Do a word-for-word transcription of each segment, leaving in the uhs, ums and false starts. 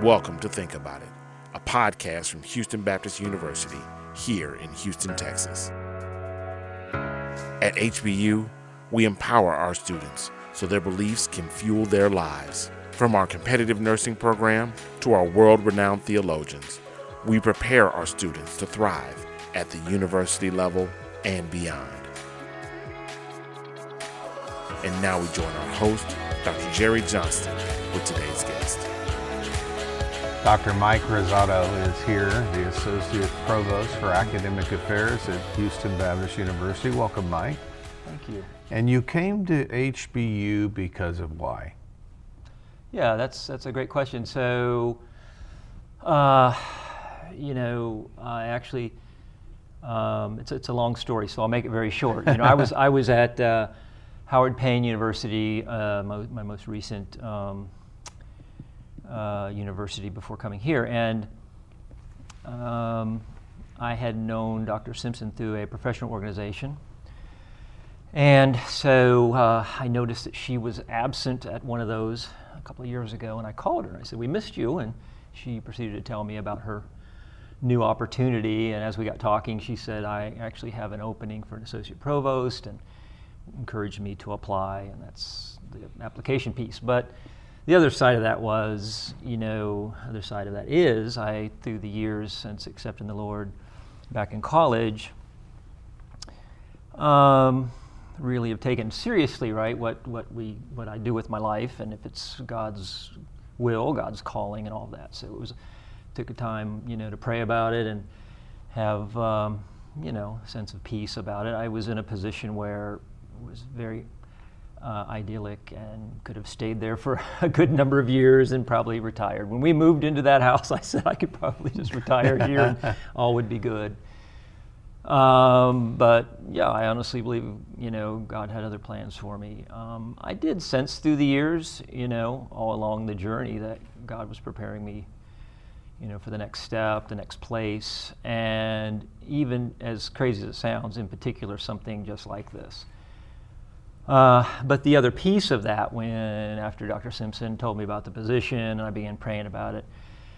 Welcome to Think About It, a podcast from Houston Baptist University here in Houston, Texas. At H B U, we empower our students so their beliefs can fuel their lives. From our competitive nursing program to our world-renowned theologians, we prepare our students to thrive at the university level and beyond. And now we join our host, Doctor Jerry Johnston, with today's guest. Doctor Mike Rosado is here, the Associate Provost for Academic Affairs at Houston Baptist University. Welcome, Mike. Thank you. And you came to H B U because of why? Yeah, that's that's a great question. So, uh, you know, I actually, um, it's it's a long story, so I'll make it very short. You know, I was I was at uh, Howard Payne University, uh, my, my most recent um, uh, university before coming here, and um, I had known Doctor Simpson through a professional organization. And so uh, I noticed that she was absent at one of those a couple of years ago, and I called her and I said, "We missed you," and she proceeded to tell me about her new opportunity. And as we got talking, she said, "I actually have an opening for an associate provost," and encouraged me to apply, and that's the application piece. But the other side of that was, you know, other side of that is, I, through the years since accepting the Lord back in college, um, really have taken seriously, right, what, what we what I do with my life, and if it's God's will, God's calling, and all of that. So it was took a time, you know, to pray about it and have, um, you know, a sense of peace about it. I was in a position where it was very uh, idyllic and could have stayed there for a good number of years and probably retired. When we moved into that house, I said I could probably just retire here and all would be good. Um, but yeah, I honestly believe, you know, God had other plans for me. Um, I did sense through the years, you know, all along the journey that God was preparing me, you know, for the next step, the next place, and even as crazy as it sounds, in particular, something just like this. Uh, but the other piece of that, when after Doctor Simpson told me about the position and I began praying about it,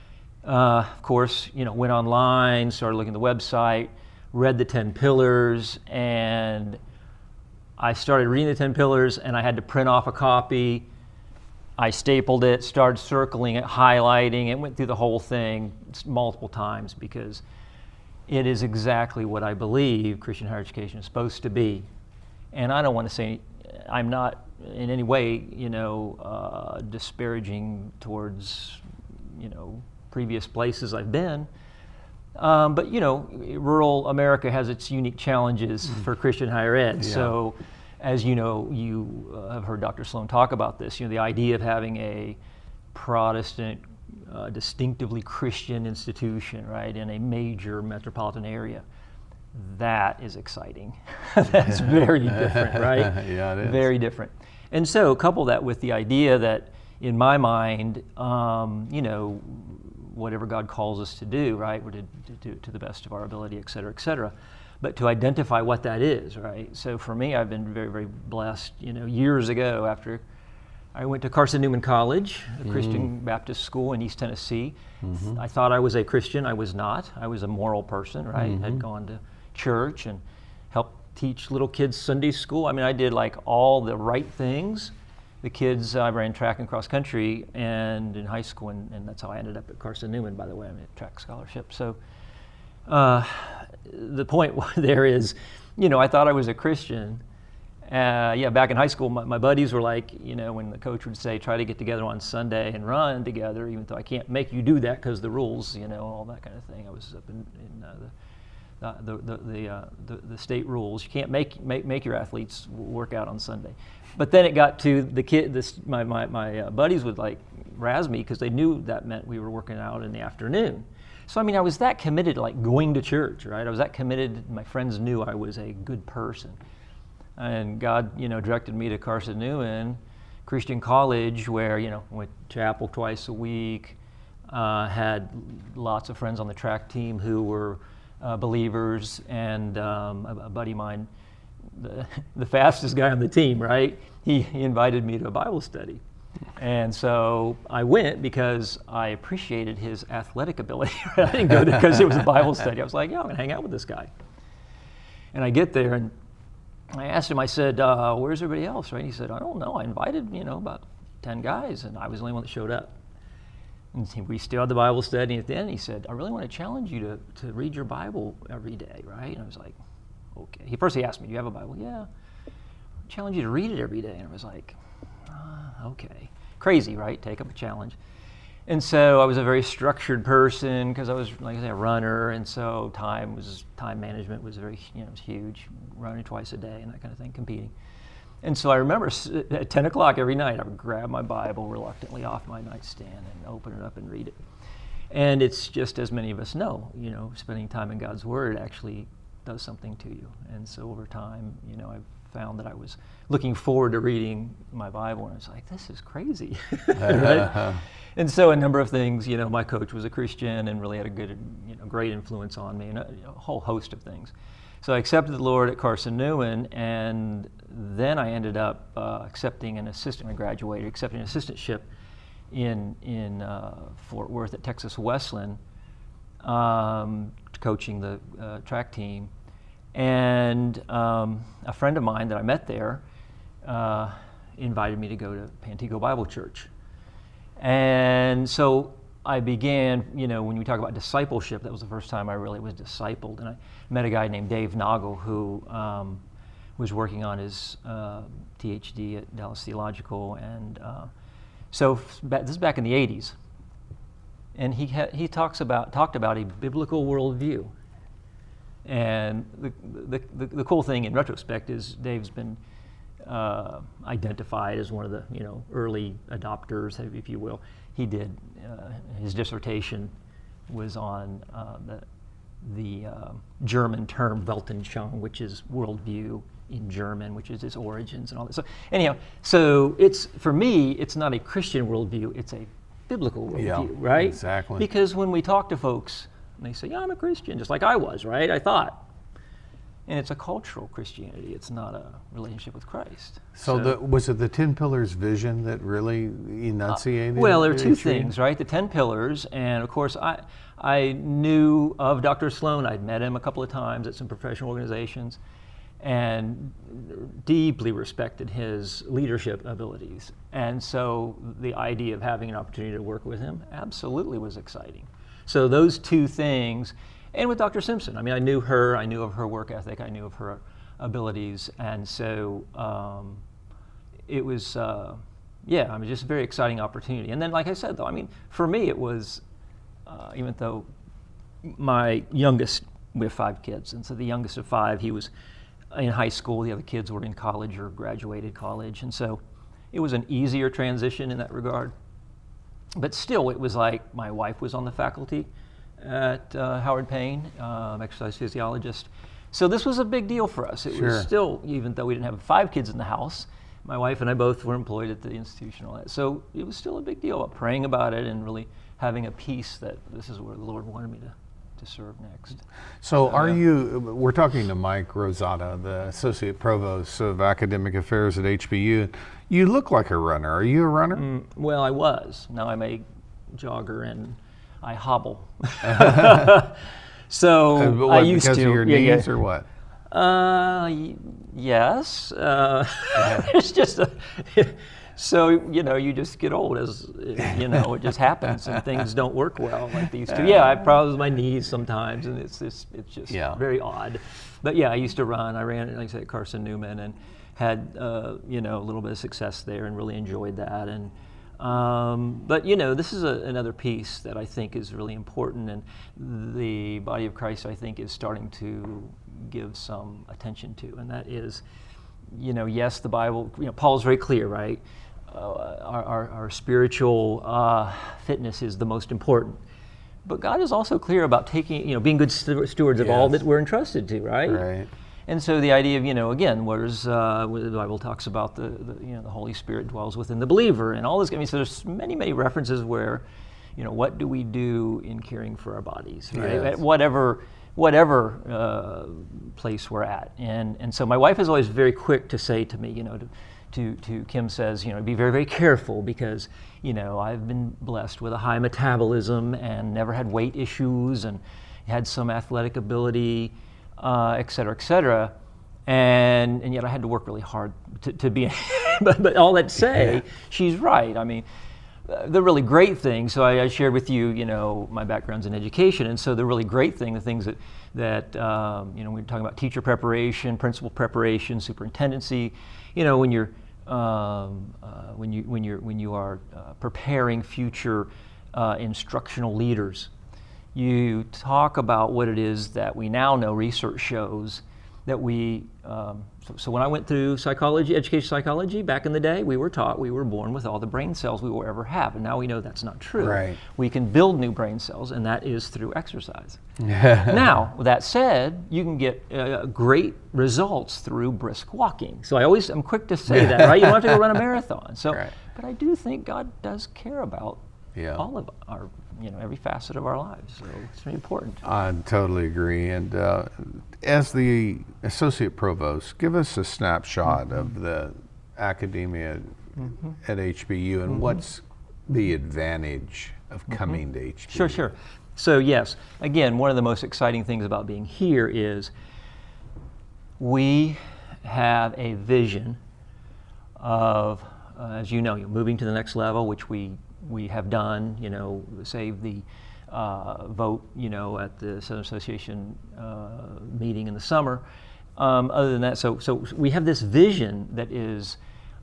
uh, of course, you know, went online, started looking at the website, read the ten pillars, and I started reading the ten pillars, and I had to print off a copy. I stapled it, started circling it, highlighting it, went through the whole thing multiple times because it is exactly what I believe Christian higher education is supposed to be. And I don't want to say, I'm not in any way, you know, uh, disparaging towards, you know, previous places I've been. Um, but, you know, rural America has its unique challenges for Christian higher ed. Yeah. So, as you know, you uh, have heard Doctor Sloan talk about this, you know, the idea of having a Protestant, uh, distinctively Christian institution, right, in a major metropolitan area. That is exciting. That's very different, right? Yeah, it is. Very different. And so couple that with the idea that, in my mind, um, you know, whatever God calls us to do, right, we're to do it to the best of our ability, et cetera, et cetera. But to identify what that is, right? So for me, I've been very, very blessed. You know, years ago, after I went to Carson Newman College, a mm-hmm. Christian Baptist school in East Tennessee. Mm-hmm. I thought I was a Christian. I was not. I was a moral person, right? Mm-hmm. Had gone to church and helped teach little kids Sunday school. I mean, I did like all the right things. The kids, I ran track and cross country and in high school, and, and that's how I ended up at Carson Newman, by the way. I'm a track scholarship. So uh, the point there is, you know, I thought I was a Christian. Uh, yeah, back in high school, my, my buddies were like, you know, when the coach would say, try to get together on Sunday and run together, even though I can't make you do that because the rules, you know, all that kind of thing. I was up in, in uh, the Uh, the the the, uh, the the state rules. You can't make make make your athletes work out on Sunday. But then it got to the kid. This my my my uh, buddies would like razz me because they knew that meant we were working out in the afternoon. So I mean, I was that committed to like going to church, right? I was that committed. My friends knew I was a good person, and God, you know, directed me to Carson Newman Christian College, where you know went to chapel twice a week. Uh, had lots of friends on the track team who were Uh, believers, and um, a, a buddy of mine, the, the fastest guy on the team, right? He, he invited me to a Bible study. And so I went because I appreciated his athletic ability. I didn't go there because it was a Bible study. I was like, yeah, I'm going to hang out with this guy. And I get there, and I asked him, I said, uh, where's everybody else, right? He said, I don't know. I invited, you know, about ten guys, and I was the only one that showed up. And he, we still had the Bible study, and at the end he said, I really want to challenge you to, to read your Bible every day, right? And I was like, okay. He first he asked me, do you have a Bible? Yeah. I challenge you to read it every day. And I was like, ah, okay. Crazy, right? Take up a challenge. And so I was a very structured person because I was, like I said, a runner, and so time was time management was very, you know, it was huge, running twice a day and that kind of thing, competing. And so I remember at ten o'clock every night, I would grab my Bible reluctantly off my nightstand and open it up and read it. And it's just, as many of us know, you know, spending time in God's Word actually does something to you. And so over time, you know, I've found that I was looking forward to reading my Bible, and I was like, this is crazy. Right? And so a number of things, you know, my coach was a Christian and really had a good, you know, great influence on me, and a, a whole host of things. So I accepted the Lord at Carson Newman, and then I ended up uh, accepting an assistant, I graduated, accepting an assistantship in, in uh, Fort Worth at Texas Wesleyan, um, coaching the uh, track team. And um, a friend of mine that I met there uh, invited me to go to Pantego Bible Church. And so I began, you know, when we talk about discipleship, that was the first time I really was discipled. And I met a guy named Dave Noggle who um, was working on his uh, T H D at Dallas Theological. And uh, so this is back in the eighties. And he, ha- he talks about, talked about a biblical worldview. And the, the, the, the cool thing in retrospect is Dave's been uh, identified as one of the, you know, early adopters, if you will. He did, uh, his dissertation was on uh, the, the uh, German term Weltanschauung, which is worldview in German, which is its origins and all that. So anyhow, so it's, for me, it's not a Christian worldview, it's a biblical worldview, yeah, right? Exactly. Because when we talk to folks, and they say, yeah, I'm a Christian, just like I was, right? I thought. And it's a cultural Christianity. It's not a relationship with Christ. So, so the, was it the Ten Pillars vision that really enunciated? Uh, well, there are two things, right? The Ten Pillars, and of course, I I knew of Doctor Sloan. I'd met him a couple of times at some professional organizations, and deeply respected his leadership abilities. And so the idea of having an opportunity to work with him absolutely was exciting. So those two things, and with Doctor Simpson, I mean, I knew her, I knew of her work ethic, I knew of her abilities, and so um, it was, uh, yeah, I mean, just a very exciting opportunity. And then, like I said, though, I mean, for me, it was, uh, even though my youngest, we have five kids, and so the youngest of five, he was in high school, the other kids were in college or graduated college, and so it was an easier transition in that regard. But still, it was like my wife was on the faculty at uh, Howard Payne, um, exercise physiologist. So this was a big deal for us. It sure. was still, even though we didn't have five kids in the house, my wife and I both were employed at the institution and all that. So it was still a big deal about praying about it and really having a peace that this is where the Lord wanted me to, to serve next. So uh, are you, we're talking to Mike Rosado, the Associate Provost of Academic Affairs at H B U. You look like a runner. Are you a runner? Mm, well, I was. Now I'm a jogger and I hobble. So uh, what, I used because to. Because of your yeah, knees yeah. or what? Uh, y- yes. Uh, it's just a, so, you know, you just get old as, you know, it just happens and things don't work well like they used to. Yeah, I have problems with my knees sometimes and it's just, it's just yeah. very odd. But yeah, I used to run. I ran, like I said, at Carson Newman and had, uh, you know, a little bit of success there and really enjoyed that. And um, but, you know, this is a, another piece that I think is really important, and the body of Christ, I think, is starting to give some attention to, and that is, you know, yes, the Bible, you know, Paul's very clear, right? Uh, our, our, our spiritual uh, fitness is the most important. But God is also clear about taking, you know, being good stewards of yes. all that we're entrusted to, right? Right. And so the idea of, you know, again, whereas uh, where the Bible talks about the, the, you know, the Holy Spirit dwells within the believer and all this. I mean, so there's many, many references where, you know, what do we do in caring for our bodies, right? Yes. At whatever, whatever uh, place we're at. And and so my wife is always very quick to say to me, you know, to, to, to Kim says, you know, be very, very careful because, you know, I've been blessed with a high metabolism and never had weight issues and had some athletic ability, uh, et cetera, et cetera. And, and yet I had to work really hard to, to be, but, but all that to say, yeah. she's right. I mean, uh, the really great thing, so I, I shared with you, you know, my background's in education, and so the really great thing, the things that, that um, you know, we were talking about teacher preparation, principal preparation, superintendency, you know, when you're, um, uh, when you, when you're, when you are uh, preparing future uh, instructional leaders, you talk about what it is that we now know, research shows, that we, um, so, so when I went through psychology, education psychology, back in the day, we were taught we were born with all the brain cells we will ever have, and now we know that's not true. Right. We can build new brain cells, and that is through exercise. Now, with that said, you can get uh, great results through brisk walking. So I always, I'm quick to say that, right? You don't have to go run a marathon. So, right. But I do think God does care about yeah. all of our, you know, every facet of our lives. So it's very important. I totally agree. And uh, as the associate provost, give us a snapshot mm-hmm. of the academia mm-hmm. at H B U and mm-hmm. what's the advantage of mm-hmm. coming to H B U? Sure, sure. So yes, again, one of the most exciting things about being here is we have a vision of, uh, as you know, you're moving to the next level, which we we have done, you know, save the uh, vote, you know, at the Southern Association uh, meeting in the summer. Um, other than that, so so we have this vision that is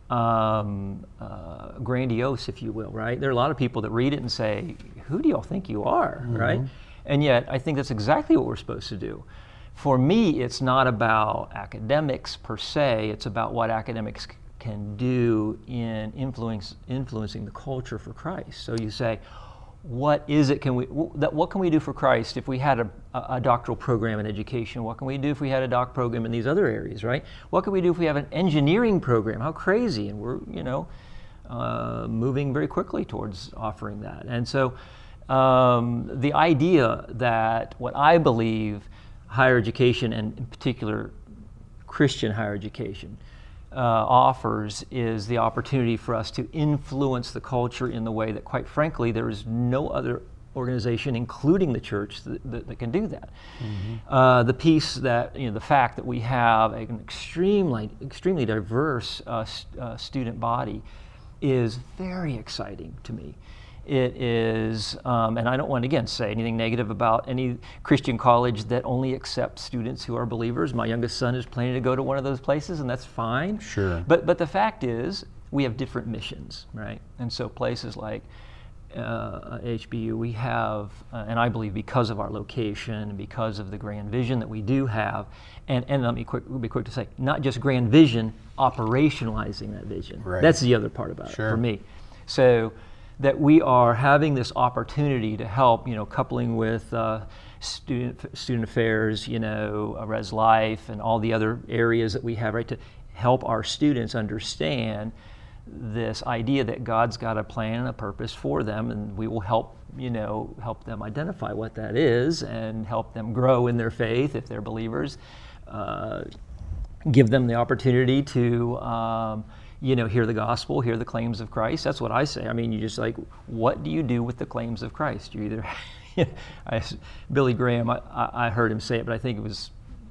um, uh, grandiose, if you will, right? There are a lot of people that read it and say, who do y'all think you are, mm-hmm. right? And yet, I think that's exactly what we're supposed to do. For me, it's not about academics per se, it's about what academics can do in influence, influencing the culture for Christ. So you say, what is it, can we, that, what can we do for Christ if we had a, a doctoral program in education? What can we do if we had a doc program in these other areas, right? What can we do if we have an engineering program? How crazy, and we're, you know, uh, moving very quickly towards offering that. And so um, the idea that what I believe higher education, and in particular Christian higher education, Uh, offers is the opportunity for us to influence the culture in the way that, quite frankly, there is no other organization, including the church, that, that, that can do that. Mm-hmm. Uh, the piece that, you know, the fact that we have an extremely, extremely diverse uh, st- uh, student body is very exciting to me. It is, um, and I don't want to, again, say anything negative about any Christian college that only accepts students who are believers. My youngest son is planning to go to one of those places, and that's fine. Sure. But but the fact is, we have different missions, right? And so places like uh, H B U, we have, uh, and I believe because of our location, and because of the grand vision that we do have, and, and let me quick, be quick to say, not just grand vision, operationalizing that vision. Right. That's the other part about sure. it for me. So that we are having this opportunity to help, you know, coupling with uh, student student affairs, you know, uh, Res Life, and all the other areas that we have, right, to help our students understand this idea that God's got a plan and a purpose for them, and we will help, you know, help them identify what that is and help them grow in their faith if they're believers. Uh, give them the opportunity to um, you know, hear the gospel, hear the claims of Christ. That's what I say. I mean, you just like, what do you do with the claims of Christ? You either, I, Billy Graham, I, I heard him say it, but I think it was,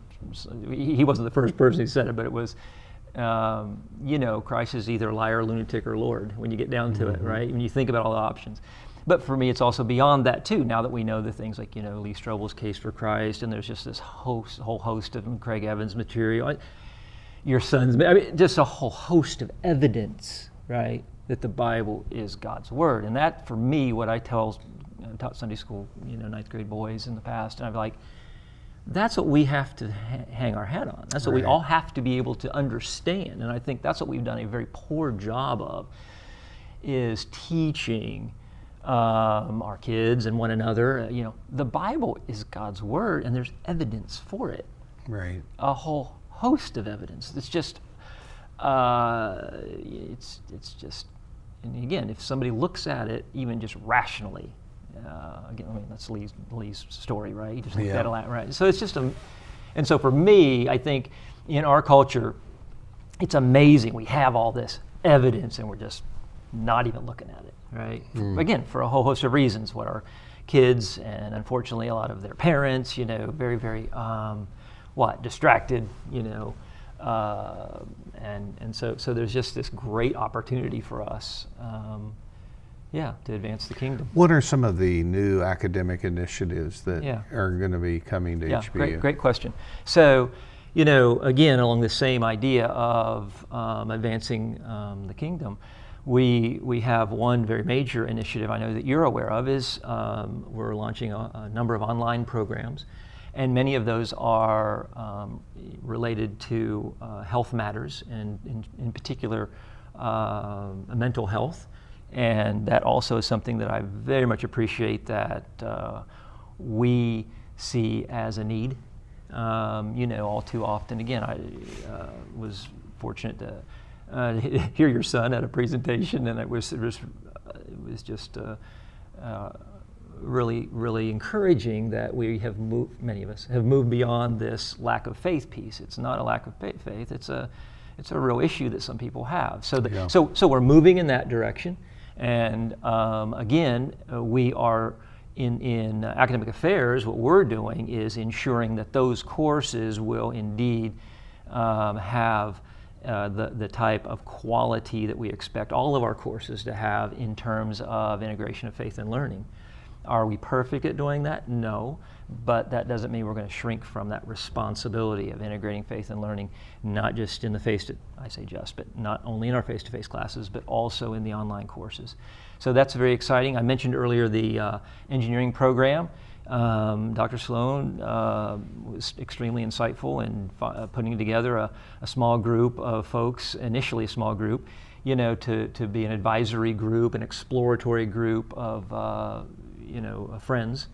he wasn't the first person who said it, but it was, um, you know, Christ is either liar, lunatic, or Lord when you get down to mm-hmm. it, right? When you think about all the options. But for me, it's also beyond that too. Now that we know the things like, you know, Lee Strobel's Case for Christ, and there's just this host, whole host of Craig Evans material. I, your sons, I mean, just a whole host of evidence, right, that the Bible is God's word. And that, for me, what I tell, I taught Sunday school, you know, ninth grade boys in the past, and I'm like, that's what we have to ha- hang our hat on. That's what right. we all have to be able to understand. And I think that's what we've done a very poor job of, is teaching um, our kids and one another, you know, the Bible is God's word, and there's evidence for it. Right. A whole host of evidence. It's just, uh, it's it's just, and again, if somebody looks at it even just rationally, uh, again, I mean, that's Lee's, Lee's story, right? He just looked yeah. at it, right? So it's just a, and so for me, I think in our culture, it's amazing. We have all this evidence and we're just not even looking at it, right? Mm. Again, for a whole host of reasons, what our kids and unfortunately a lot of their parents, you know, very, very, um, what, distracted, you know, uh, and and so so there's just this great opportunity for us, um, yeah, to advance the kingdom. What are some of the new academic initiatives that yeah. are going to be coming to yeah, H B U? Great, great question. So, you know, again, along the same idea of um, advancing um, the kingdom, we we have one very major initiative I know that you're aware of is um, we're launching a, a number of online programs, and many of those are um, related to uh, health matters, and in, in particular uh, mental health, and that also is something that I very much appreciate that uh, we see as a need. Um, you know, all too often, again, I uh, was fortunate to uh, hear your son at a presentation, and it was, it was, it was just uh, uh, really, really encouraging that we have moved, many of us have moved beyond this lack of faith piece. It's not a lack of faith, it's a, it's a real issue that some people have. So, the, yeah. so, so we're moving in that direction, and um, again, uh, we are In, in uh, academic affairs, what we're doing is ensuring that those courses will indeed um, have uh, the, the type of quality that we expect all of our courses to have in terms of integration of faith and learning. Are we perfect at doing that? No, but that doesn't mean we're going to shrink from that responsibility of integrating faith and learning, not just in the face, to, I say just, but not only in our face-to-face classes, but also in the online courses. So that's very exciting. I mentioned earlier the uh, engineering program. Um, Doctor Sloan uh, was extremely insightful in uh, putting together a, a small group of folks, initially a small group, you know, to, to be an advisory group, an exploratory group of, uh, you know, uh, friends,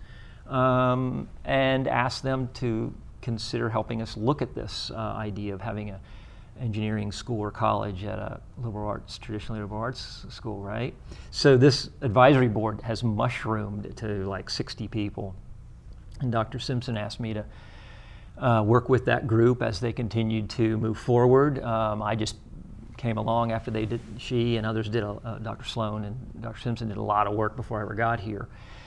um, and ask them to consider helping us look at this uh, idea of having a engineering school or college at a liberal arts, traditionally liberal arts school, right? So this advisory board has mushroomed to like sixty people. And Doctor Simpson asked me to uh, work with that group as they continued to move forward. Um, I just came along after they did, she and others did, a, uh, Doctor Sloan and Doctor Simpson did a lot of work before I ever got here.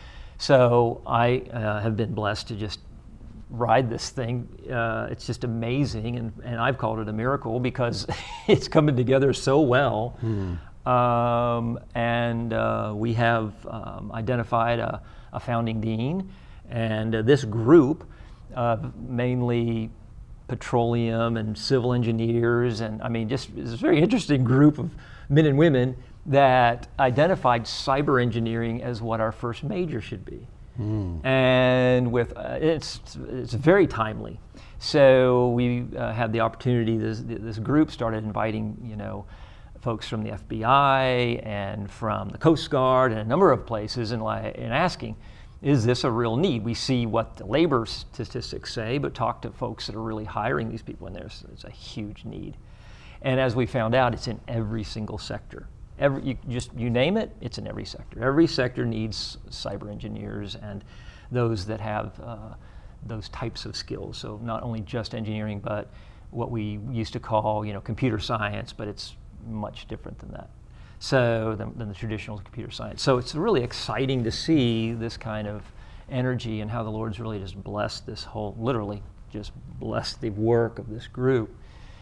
So I uh, have been blessed to just ride this thing. Uh, it's just amazing, and, and I've called it a miracle because it's coming together so well. Mm. Um, and uh, we have um, identified a, a founding dean, and uh, this group, uh, mainly petroleum and civil engineers, and I mean, just it's a very interesting group of men and women that identified cyber engineering as what our first major should be. Mm. And with uh, it's it's very timely. So we uh, had the opportunity. This this group started inviting you know folks from the F B I and from the Coast Guard and a number of places, and like and asking, is this a real need? We see what the labor statistics say, but talk to folks that are really hiring these people, and there's there's a huge need. And as we found out, it's in every single sector. Every, you just you name it, it's in every sector. Every sector needs cyber engineers and those that have uh, those types of skills. So not only just engineering, but what we used to call you know computer science, but it's much different than that. So than, than the traditional computer science. So it's really exciting to see this kind of energy and how the Lord's really just blessed this whole, literally just blessed the work of this group.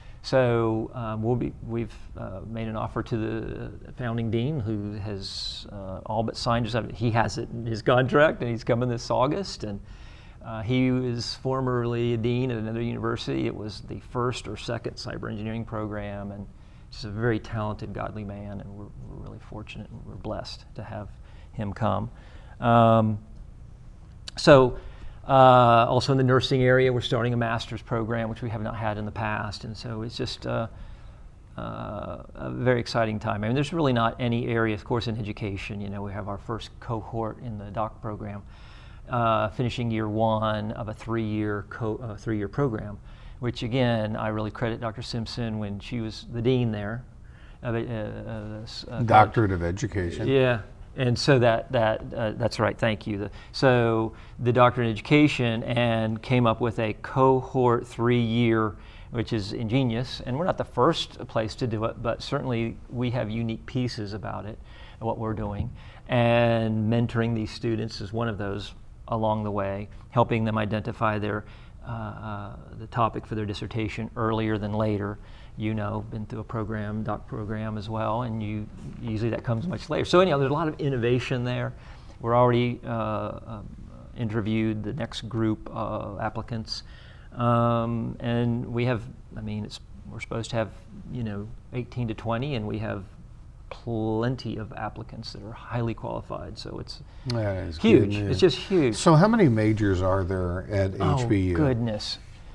So um, we'll be, we've uh, made an offer to the founding dean, who has uh, all but signed his, he has it in his contract, and he's coming this August. And uh, he was formerly a dean at another university. It was the first or second cyber engineering program, and just a very talented, godly man, and we're, we're really fortunate and we're blessed to have him come. Um, so. Uh, also in the nursing area, we're starting a master's program, which we have not had in the past, and so it's just uh, uh, a very exciting time. I mean, there's really not any area, of course, in education. You know, we have our first cohort in the doc program, uh, finishing year one of a three-year co- uh, three-year program, which again, I really credit Doctor Simpson when she was the dean there. Of a, uh, uh, Doctorate of Education. Yeah. And so that that uh, that's right. Thank you. The, so the doctorate in education, and came up with a cohort three-year which is ingenious. And we're not the first place to do it, but certainly we have unique pieces about it, what we're doing. And mentoring these students is one of those along the way, helping them identify their uh, uh, the topic for their dissertation earlier than later. You know, been through a program, doc program as well, and you usually that comes much later. So anyhow, there's a lot of innovation there. We're already uh, um, interviewed the next group of applicants, um, and we have. I mean, it's we're supposed to have you know eighteen to twenty, and we have plenty of applicants that are highly qualified. So it's That is huge. good It's just huge. So how many majors are there at H B U? Oh, goodness.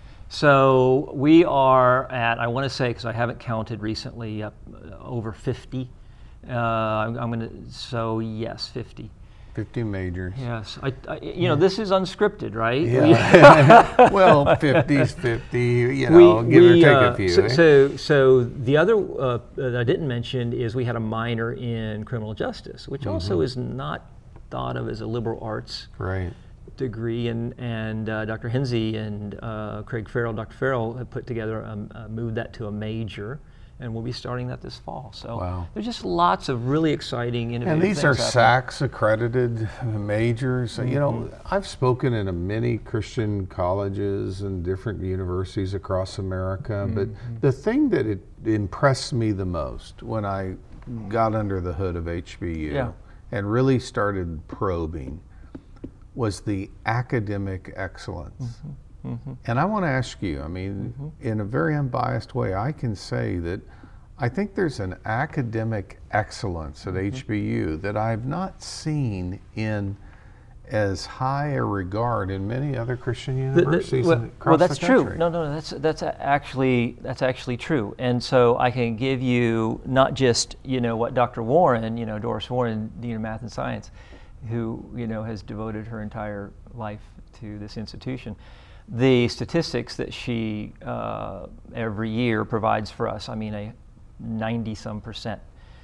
So we are at, I want to say, because I haven't counted recently, up uh, over fifty. Uh, I'm, I'm going to, so yes, fifty. fifty majors. Yes. I, I, you know, this is unscripted, right? Yeah. Well, fifty's fifty, you know, We- give we, or take uh, a few. So, eh? so, so the other uh, that I didn't mention is we had a minor in criminal justice, which also is not thought of as a liberal arts Right. degree, and and uh, Doctor Hensey and uh, Craig Farrell, Doctor Farrell, have put together, um, uh, moved that to a major, and we'll be starting that this fall. So Wow. there's just lots of really exciting, innovative And these are things happening. SACS accredited majors. You know, I've spoken in a many Christian colleges and different universities across America, but the thing that it impressed me the most when I got under the hood of H B U Yeah. and really started probing was the academic excellence. And I want to ask you, I mean, in a very unbiased way, I can say that I think there's an academic excellence at H B U that I've not seen in as high a regard in many other Christian The- the- universities well, across well, that's the true. country. No, no, that's that's a- actually that's actually true. And so I can give you not just you know what Doctor Warren, you know Doris Warren, Dean of Math and Science, who you know has devoted her entire life to this institution. The statistics that she uh, every year provides for us, I mean, a ninety some percent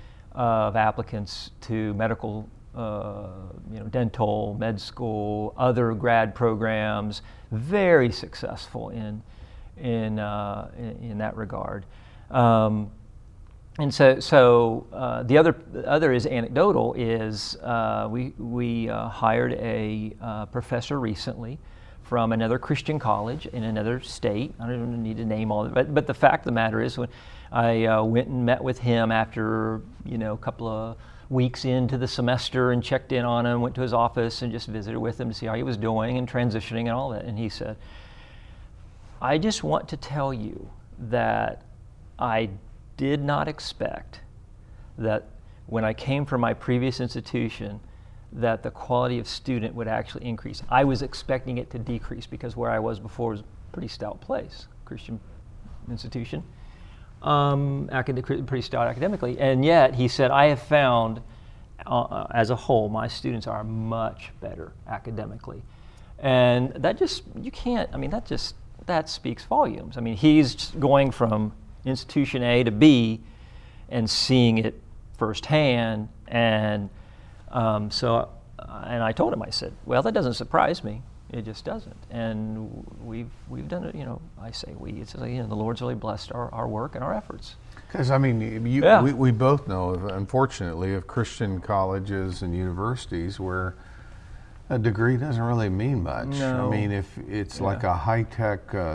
of applicants to medical, uh, you know, dental, med school, other grad programs, very successful in in uh, in, in that regard. Um, and so, so uh, the other the other is anecdotal. Is uh, we we uh, hired a uh, professor recently from another Christian college in another state. I don't even need to name all of it, but, but the fact of the matter is when I uh, went and met with him after, you know, a couple of weeks into the semester and checked in on him, went to his office and just visited with him to see how he was doing and transitioning and all that. And he said, I just want to tell you that I did not expect that when I came from my previous institution that the quality of student would actually increase. I was expecting it to decrease because where I was before was a pretty stout place, Christian institution, um, acad- pretty stout academically. And yet, he said, I have found, uh, as a whole, my students are much better academically. And that just, you can't, I mean, that just, that speaks volumes. I mean, he's going from institution A to B and seeing it firsthand, and Um, so, uh, and I told him, I said, well, that doesn't surprise me. It just doesn't. And we've we've done it, you know, I say we, it's like, you know, the Lord's really blessed our, our work and our efforts. Because, I mean, you, Yeah. we, we both know, of, unfortunately, of Christian colleges and universities where a degree doesn't really mean much. No. I mean, if it's Yeah. like a high-tech uh,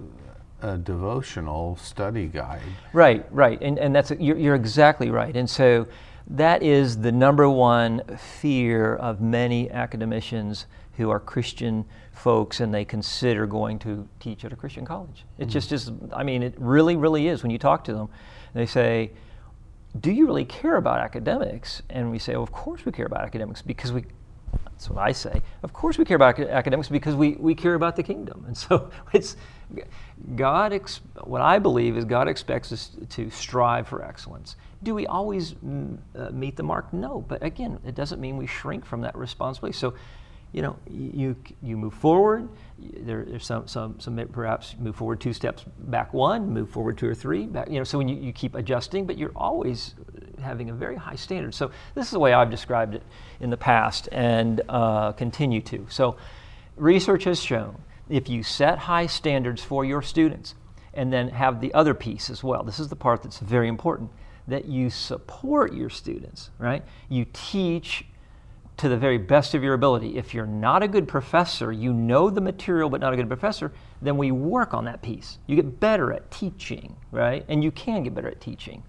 a devotional study guide. Right, right. And, and that's, you're, you're exactly right. And so that is the number one fear of many academicians who are Christian folks and they consider going to teach at a Christian college. It just is, I mean, it really, really is. When you talk to them, they say, do you really care about academics? And we say, well, of course we care about academics because we, that's what I say, of course we care about academics because we, we care about the kingdom. And so it's, God, ex- what I believe is God expects us to strive for excellence. Do we always mm, uh, meet the mark? No, but again, it doesn't mean we shrink from that responsibility. So, you know, you you move forward. There, there's some some some perhaps move forward two steps, back one, move forward two or three, back. You know, so when you, you keep adjusting, but you're always having a very high standard. So this is the way I've described it in the past and uh, continue to. So research has shown if you set high standards for your students And then have the other piece as well. This is the part that's very important, that you support your students, right? You teach to the very best of your ability. If you're not a good professor, you know the material but not a good professor, then we work on that piece. You get better at teaching, right? And you can get better at teaching.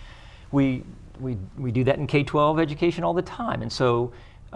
We, we, we do that in K twelve education all the time. And so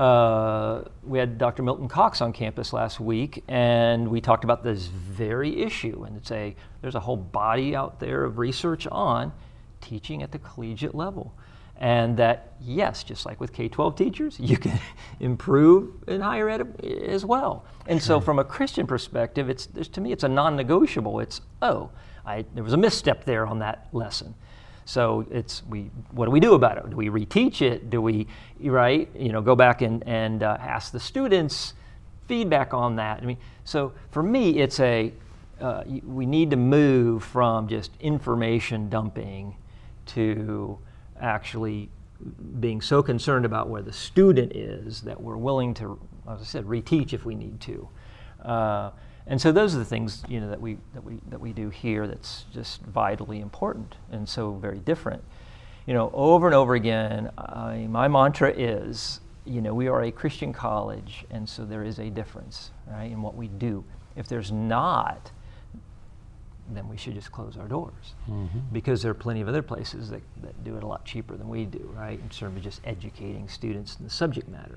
uh, we had Doctor Milton Cox on campus last week, and we talked about this very issue. And it's a, there's a whole body out there of research on teaching at the collegiate level. And that, yes, just like with K twelve teachers, you can improve in higher ed as well. And sure. So from a Christian perspective, it's, to me, it's a non-negotiable. It's, oh, I, there was a misstep there on that lesson. So it's, we, what do we do about it? Do we reteach it? Do we, right, you know, go back and, and uh, ask the students feedback on that? I mean, so for me, it's a, uh, we need to move from just information dumping to actually being so concerned about where the student is that we're willing to, as I said, reteach if we need to. Uh, and so those are the things, you know, that we that we that we do here. That's just vitally important and so very different. You know, over and over again, I, my mantra is, you know, we are a Christian college, and so there is a difference, right, in what we do. If there's not, then we should just close our doors, mm-hmm. because there are plenty of other places that, that do it a lot cheaper than we do, right, in terms of just educating students in the subject matter.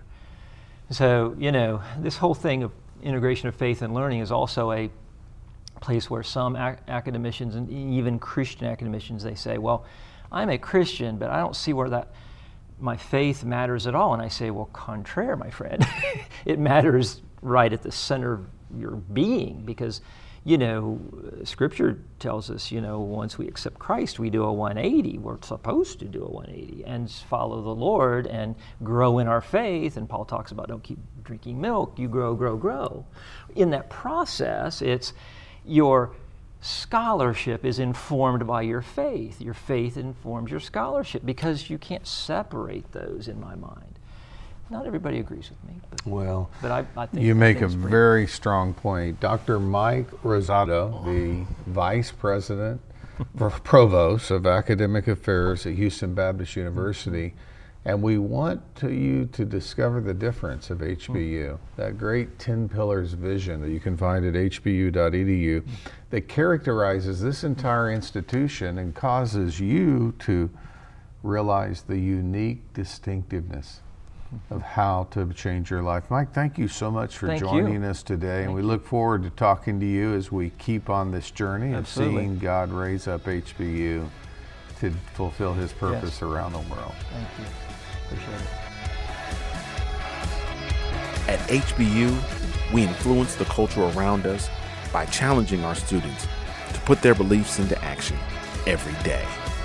So, you know, this whole thing of integration of faith and learning is also a place where some ac academicians and even Christian academicians, they say, well, I'm a Christian, but I don't see where that my faith matters at all. And I say, well, contraire, my friend. It matters right at the center of your being, because you know, Scripture tells us, you know, once we accept Christ, we do a one eighty. We're supposed to do a one eighty and follow the Lord and grow in our faith. And Paul talks about don't keep drinking milk, you grow, grow, grow. In that process, it's your scholarship is informed by your faith. Your faith informs your scholarship, because you can't separate those in my mind. Not everybody agrees with me, but, well, but I, I think you make a pretty very strong point. Doctor Mike Rosado, the Vice President, Provost of Academic Affairs at Houston Baptist University, and we want to, you to discover the difference of H B U, that great ten pillars vision that you can find at H B U dot E D U that characterizes this entire institution and causes you to realize the unique distinctiveness of how to change your life. Mike, thank you so much for thank joining you. us today, thank and we you. look forward to talking to you as we keep on this journey Absolutely. of seeing God raise up H B U to fulfill His purpose Yes. around the world. Thank you. Appreciate it. At H B U, we influence the culture around us by challenging our students to put their beliefs into action every day.